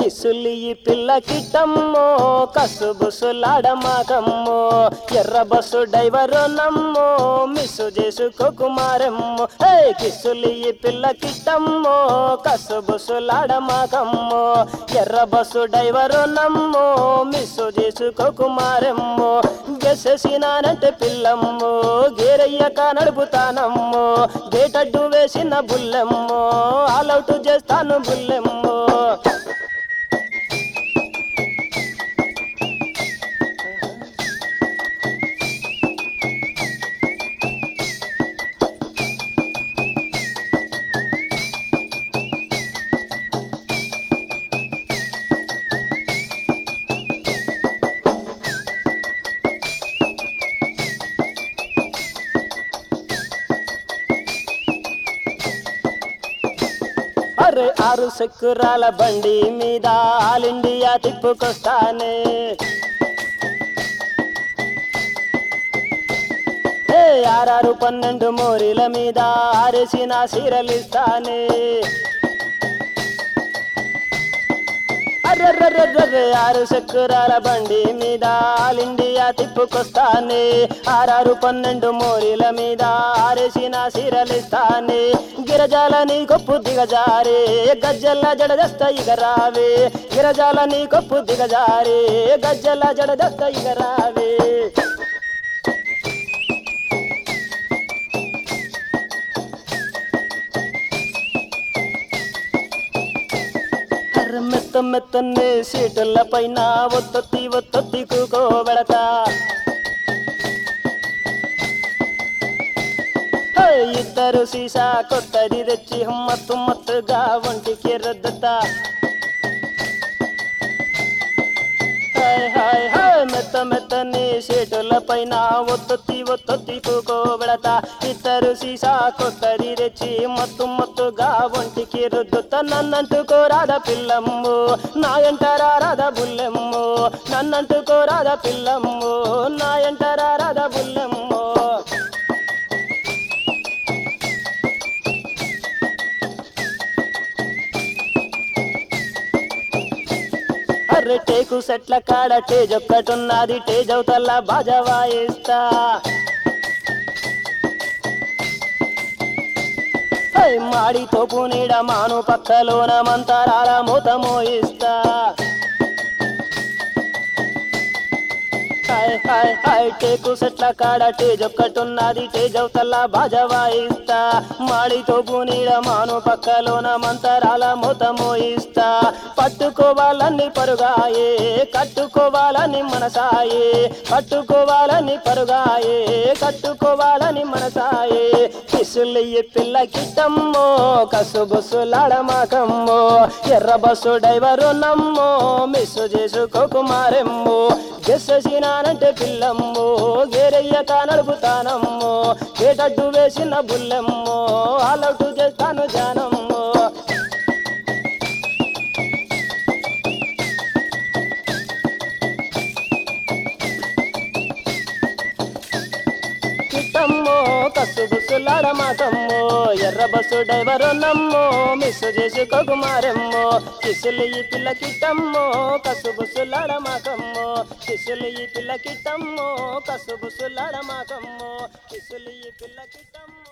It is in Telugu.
కిసులి ఈ పిల్ల కిట్టమ్మో కసుబుసులాడమాకమ్మో ఎర్ర బస్సు డ్రైవరు నమ్మో మిస్సు చేసుకోకు మారమ్మో హే కిసులి ఈ పిల్ల కిట్టమ్మో కసుబుసులాడమాకమ్మో ఎర్ర బస్సు డ్రైవరు నమ్మో మిస్సు చేసుకోకు మారమ్మో గెససినానంటే పిల్లమ్మో గేరయ్యక నడుపుతానమ్మో గేటడ్డు వేసిన బుల్లెమ్మో ఆలౌట్ చేస్తాను బుల్లెమ్మో అరే 6 చక్రాల బండి మీద ఆల్ ఇండియా తిప్పుకొస్తానే ఏ 6 12 మోరీల మీద ఆరేసిన సీరలిస్తానే అర్రర్రర్రర్రే 6 చక్రాల బండి మీద ఆల్ ఇండియా తిప్పుకొస్తానే 6 12 మోరీల మీద ఆరేసిన సీరలిస్తానే గిరజాలని కొప్పు దిగజారే గజ్జల్ల జడదస్త ఇగరావే గిరజాలని కొప్పు దిగజారే గజ్జల్ల జడదస్త ఇగరావే మెత్త మెత్తనే సీటుల పైన ఒత్తొత్తి ఒత్తొత్తి కూకోబెడతా ఇద్దరు సీసా కొత్తది తెచ్చి మత్తు మత్తుగా ఒంటికి రుద్దుతా మెత్త మెత్తని సీటుల పైన ఒత్తొత్తి ఒత్తొత్తి కూకోబెడతా ఇద్దరు సీసా కొత్తది తెచ్చి మత్తు మత్తుగా ఒంటికి రుద్దుతా నన్నంటుకోరాద పిల్లమ్ము నా ఎంటరారాద బుల్లెమ్ము నన్నంటుకోరాద పిల్లమ్ము నా ఎంటరారాద బుల్లెమ్ము అర్రె టేకు సెట్ల కాడ టేజ్ ఒక్కటున్నది టేజ్ అవుతల్లా బాజా వాయిస్తా మాడి తోపు నీడ మాను పక్కలోన మంతరాల మూత మోయిస్తా టేకు సెట్ల కాడ టేజ్ ఒక్కటున్నది టేజ్ అవుతల్లా బాజా వాయిస్తా మాడి తోపు నీడ మాను పక్కలోన మంతరాల మూత మోయిస్తా పట్టుకోవాలని పరుగాయే కట్టుకోవాలని మనసాయే పట్టుకోవాలని పరుగాయే కట్టుకోవాలని మనసాయే కిసులయ్య పిల్ల కిట్టమ్మో కసుబుసులాడమాకమ్మో ఎర్ర బస్సు డ్రైవరు నమ్మో మిస్సు చేసుకోకు మారెమ్మో గెససినానంటే పిల్లమ్మో గేరయ్యక నడుపుతానమ్మో గేటడ్డు వేసిన బుల్లెమ్మో ఆలౌట్ చేస్తాను జానమ్మో కిట్టమ్మో కసుబుసులాడమాకమ్మో ఎర్ర బస్సు డ్రైవరు నమ్మో మిస్సు చేసుకోకు మారెమ్మో కిసులు ఈ పిల్ల కిట్టమ్మో కసుబుసులాడమాకమ్మో కిసులు ఈ పిల్ల కిట్టమ్మో కసుబుసులాడమాకమ్మో కిసులు ఈ పిల్ల కిట్టమ్మో